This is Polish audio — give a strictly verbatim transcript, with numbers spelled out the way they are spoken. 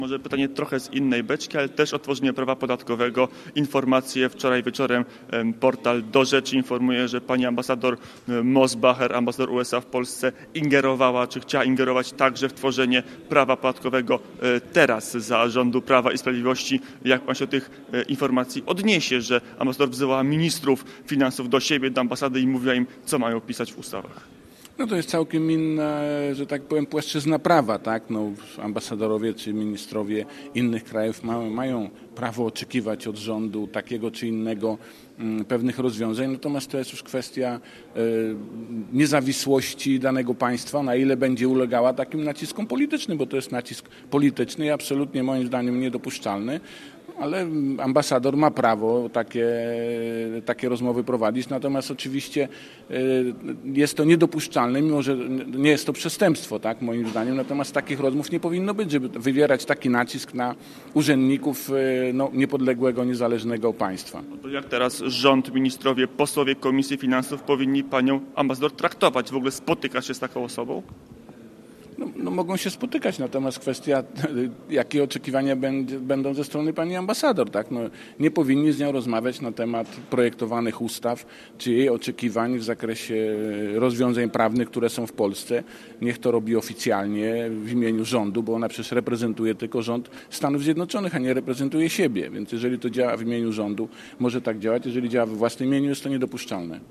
Może pytanie trochę z innej beczki, ale też o tworzenie prawa podatkowego. Informacje wczoraj wieczorem portal Do Rzeczy informuje, że pani ambasador Mosbacher, ambasador U S A w Polsce, ingerowała, czy chciała ingerować także w tworzenie prawa podatkowego teraz za rządu Prawa i Sprawiedliwości. Jak pan się do tych informacji odniesie, że ambasador wzywała ministrów finansów do siebie, do ambasady i mówiła im, co mają pisać w ustawach? No to jest całkiem inna, że tak powiem, płaszczyzna prawa, tak? No, ambasadorowie czy ministrowie innych krajów ma, mają prawo oczekiwać od rządu takiego czy innego mm, pewnych rozwiązań, natomiast to jest już kwestia y, niezawisłości danego państwa, na ile będzie ulegała takim naciskom politycznym, bo to jest nacisk polityczny i absolutnie moim zdaniem niedopuszczalny. Ale ambasador ma prawo takie, takie rozmowy prowadzić, natomiast oczywiście jest to niedopuszczalne, mimo że nie jest to przestępstwo, tak, moim zdaniem, natomiast takich rozmów nie powinno być, żeby wywierać taki nacisk na urzędników no, niepodległego, niezależnego państwa. No to jak teraz rząd, ministrowie, posłowie Komisji Finansów powinni panią ambasador traktować? W ogóle spotykać się z taką osobą? No, no mogą się spotykać, natomiast kwestia, jakie oczekiwania będzie, będą ze strony pani ambasador. Tak? No, nie powinni z nią rozmawiać na temat projektowanych ustaw, czy jej oczekiwań w zakresie rozwiązań prawnych, które są w Polsce. Niech to robi oficjalnie w imieniu rządu, bo ona przecież reprezentuje tylko rząd Stanów Zjednoczonych, a nie reprezentuje siebie. Więc jeżeli to działa w imieniu rządu, może tak działać. Jeżeli działa we własnym imieniu, jest to niedopuszczalne.